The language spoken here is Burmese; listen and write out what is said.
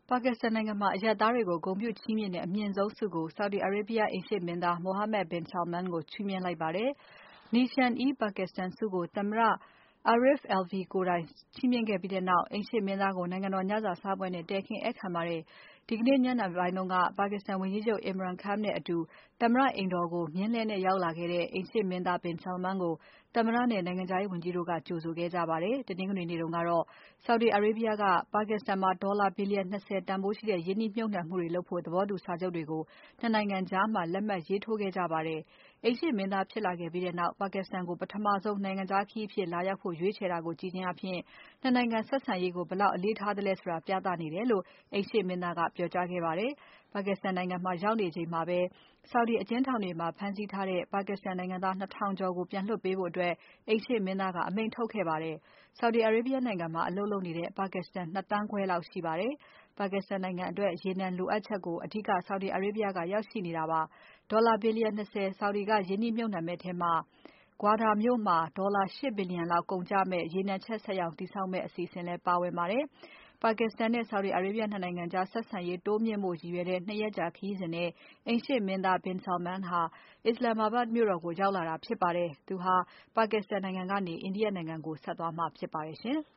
ပါကစ္စတန်နိုင်ငံမှာ အရပ်သားတွေကို ဂုဏ်ပြုချီးမြှင့်တဲ့ အမြင့်ဆုံးဆုကို Saudi Arabia အိမ်ရှေ့မင်းသား Mohammed bin Salman ကိုချီးမြှင့်လိုက်ပါတယ်။ Nishan-e-Pakistan ဆုကို သမ္မတ Arif Alvi ကိုယ်တိုင်ချီးမြှင့်ခဲ့ပြီးနောက် အိမ်ရှေ့မင်းသားကို နိုင်ငံတော်ညစာစားပွဲနဲ့ တည်ခင်းဧည့်ခံပါတယ်။ ဒီကနေ့ညနေပိုင်းက ပါကစ္စတန်ဝန်ကြီးချုပ် Imran Khan နဲ့အတူ သမ္မတအိမ်တော်ကို မြင်းလှည်းနဲ့ရောက်လာခဲ့တဲ့ အိမ်ရှေ့မင်းသား bin Salman ကို သမ္မတနဲ့ နိုင်ငံခြားရေးဝန်ကြီးတို့က ကြိုဆိုခဲ့ကြပါတယ်။ တနင်္ဂနွေနေ့ကတော့ Saudi Arabia က ပါကစ္စတန်မှာ ဒေါ်လာဘီလျံ ၂၀ တန်ဖိုးရှိတဲ့ ရင်းနှီးမြှုပ်နှံမှုတွေလုပ်ဖို့ သဘောတူစာချုပ်တွေကို ၂ နိုင်ငံကြား လက်မှတ်ရေးထိုးခဲ့ကြပါတယ်။ အိမ်ရှေ့မင်းသားဖြစ်လာခဲ့ပြီးနောက် ပါကစ္စတန်ကို ပထမဆုံး နိုင်ငံခြားခရီးအဖြစ်လာရောက်ဖို့ ရွေးချယ်တာကိုကြည့်ခြင်းဖြင့် ၂ နိုင်ငံဆက်ဆံရေးကို ဘယ်လောက်အလေးထားသလဲဆိုတာ ပြသနေတယ်လို့ အိမ်ရှေ့မင်းသားက ပြောကြားခဲ့ပါတယ်။ ပါကစ္စတန်နိုင်ငံမှာရောက်နေချိန်မှာပဲ Saudi အကျဉ်းထောင်တွေမှာ ဖမ်းဆီးထားတဲ့ ပါကစ္စတန်နိုင်ငံသား ၂ ထောင်ကျော်ကို ပြန်လွှတ်ပေးဖို့ အိမ်ရှေ့မင်းသားက အမိန့်ထုတ်ခဲ့ပါတယ်။ Saudi Arabia နိုင်ငံမှာ အလုပ်လုပ်နေတဲ့ ပါကစ္စတန် ၂ သန်းခွဲလောက်ရှိပါတယ်။ ပါကစ္စတန်နိုင်ငံအတွက် ရေနံလိုအပ်ချက်ကို အဓိက Saudi Arabia ကရောက်ရှိနေတာပါ။ ဒေါ်လာဘီလျံ ၂၀ Saudi ကရင်းနှီးမြှုပ်နှံမယ့်ထဲမှာ Gwadar မြို့မှာ ဒေါ်လာ ၈ ဘီလျံလောက်ကုန်ကျမယ့် ရေနံချက်စက်ရုံတည်ဆောက်မယ့် အစီအစဉ်လည်းပါဝင်ပါတယ်။ ပါကစ္စတန်နဲ့ Saudi Arabia ၂ နိုင်ငံကြား ဆက်ဆံရေးတိုးမြှင့်ဖို့ရည်ရွယ်တဲ့ ၂ ရက်ကြာခရီးစဉ်နဲ့ အိမ်ရှေ့မင်းသား bin Salman ဟာ Islamabad မြို့တော်ကို ရောက်လာတာဖြစ်ပါတယ်။ သူဟာ ပါကစ္စတန်နိုင်ငံကနေ India နိုင်ငံကို ဆက်သွားမှာဖြစ်ပါတယ်ရှင်။